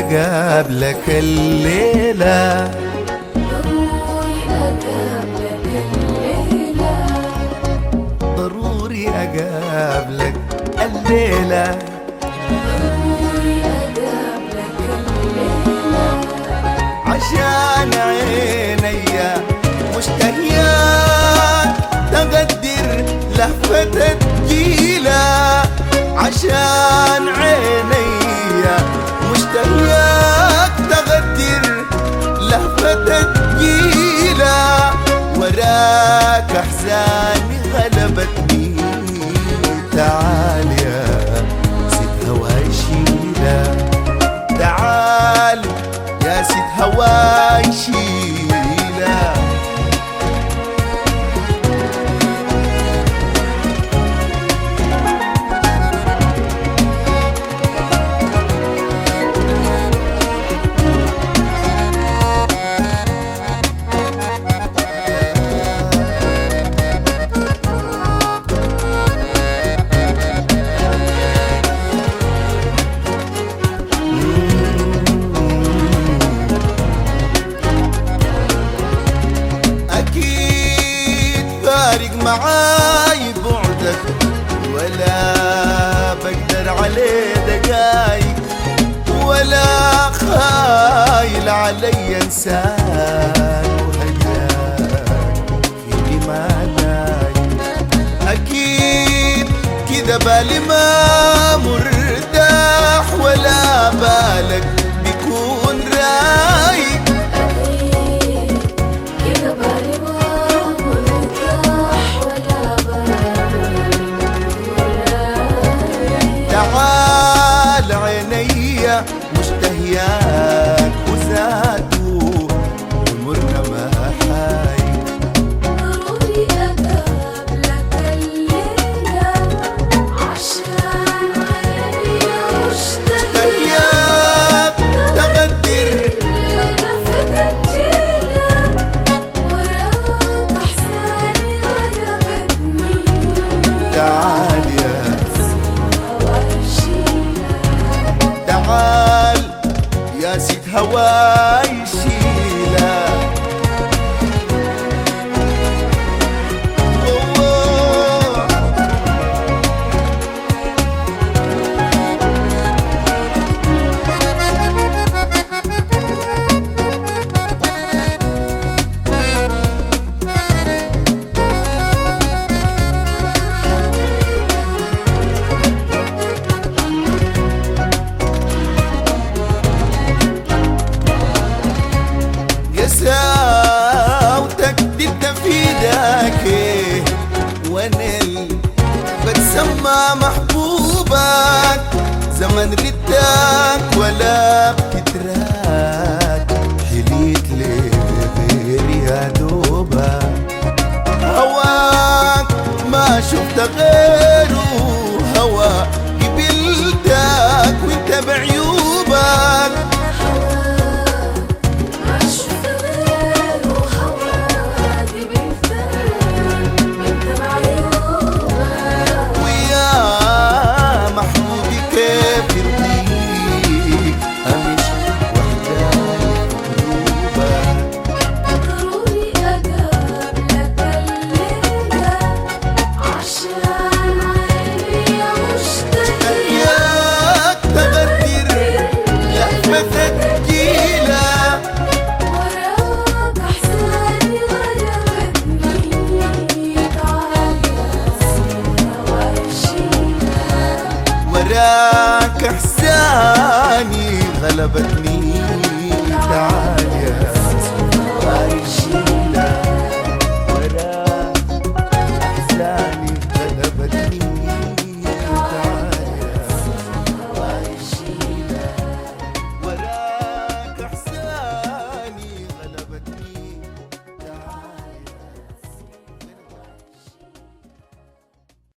أقابلك الليلة، ضروري أقابلك الليلة، عشان عينيا مشتهيات تقدر لهفة تجيلة، عشان عينيا مشتهيات تقدر لهفة تجيلة، وراك أحزاني غلبتني، تعال يا سيد هواي شيلة، تعال يا سيد هواي شيلة. معاي بعدك ولا بقدر عليه دقايق، ولا خايل علي انسان وهجاك فيني ما دايق، اكيد كده بالي ما مرتاح، ولا بالك بيكون رايق، تعال عينيا مشتهياك وزادوا عمرنا ما حايل، ضروري أقابلك الليلة، عشان عينيا مشتهياك تقدر لهفة تجيلة، وراك أحزاني غلبتني، تعال يا تعال يا سيد هواي شيلة. قساوتك دي تفيدك، وانا بتسمى محبوبك، زمن ردك ولا بتتراك، حليت لغير يا دوبك، هواك ما شفت غيره، هوا قبلتك وانت بعيوبك، وراك احساني غلبتني.